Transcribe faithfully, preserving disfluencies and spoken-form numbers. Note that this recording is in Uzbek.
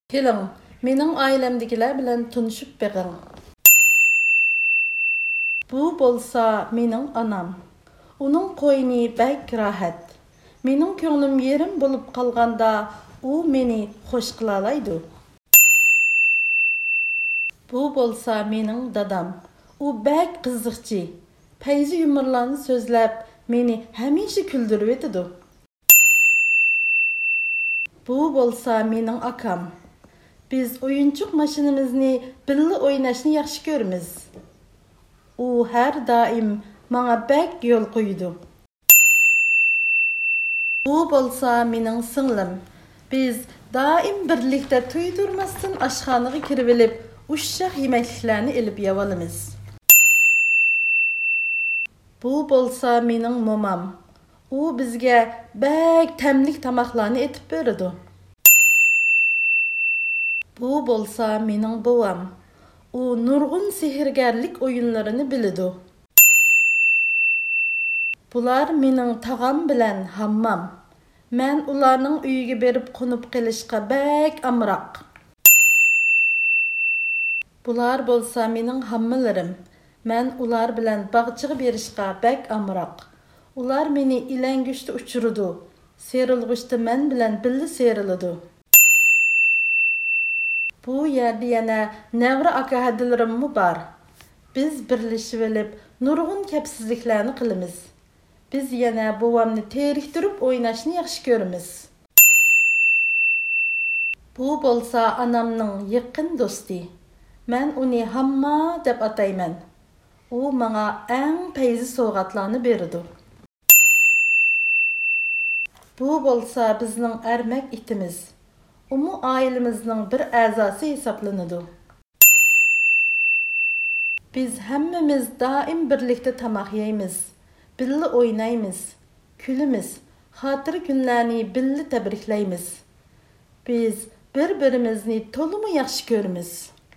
Keling, mening ailemdegiler bilen tunuşup beğen. Bu bolsa mening anam. Onun koyni bek rahat. Mening ko'nglim yerim bolup qalganda u meni xoş qılalaydı. Bu bolsa mening dadam. U bek qiziqchi. Payzi yumurlarni sözlep meni hamisha güldürüp etidi. Bu bolsa mening akam. Biz oyuncuk maşinimizni birli oynashni yaxshi ko'ramiz. U her daim manga bek yo'l qo'ydi. Bu bolsa mening singlim. Biz daim birlikda to'ydurmasdan oshxonaga kirib olib, ushshaq yemekliklarni elib yavalamiz. Bu bolsa mening momam. U bizga bek tamlik tamoqlarni etib berdi. Bu bolsa mening bovam. U nurg'un sehrgarlik o'yinlarini biladi. Bular mening tag'am bilan hammam. Men ularning uyiga berib qo'nib qilishga bek amroq. Bular bolsa mening hammalarim. Men ular bilan bog'chiga berishga bek amroq. Ular meni ilangishda uchirdi. Serilg'ishda men bilan birga seriladi. Bu yerde yana nevra akahadilerim mi var? Biz birleşip olib nurg'un kapsizliklarni qilamiz. Biz yana buvamni teriktirib o'ynashni yaxshi ko'ramiz. Bu bolsa anamning yaqin do'sti. Men uni hamma deb atayman. U menga eng payzi sovg'atlarni berdi. Bu bolsa bizning ermak itimiz. Umu ailemizning bir a'zosi hisoblanadi. Biz hammamiz doim birlikda tamoq yeymiz, birga o'ynaymiz, kulimiz, xotir kunlarni birga tabriklaymiz. Biz bir-birimizni to'liq yaxshi ko'ramiz.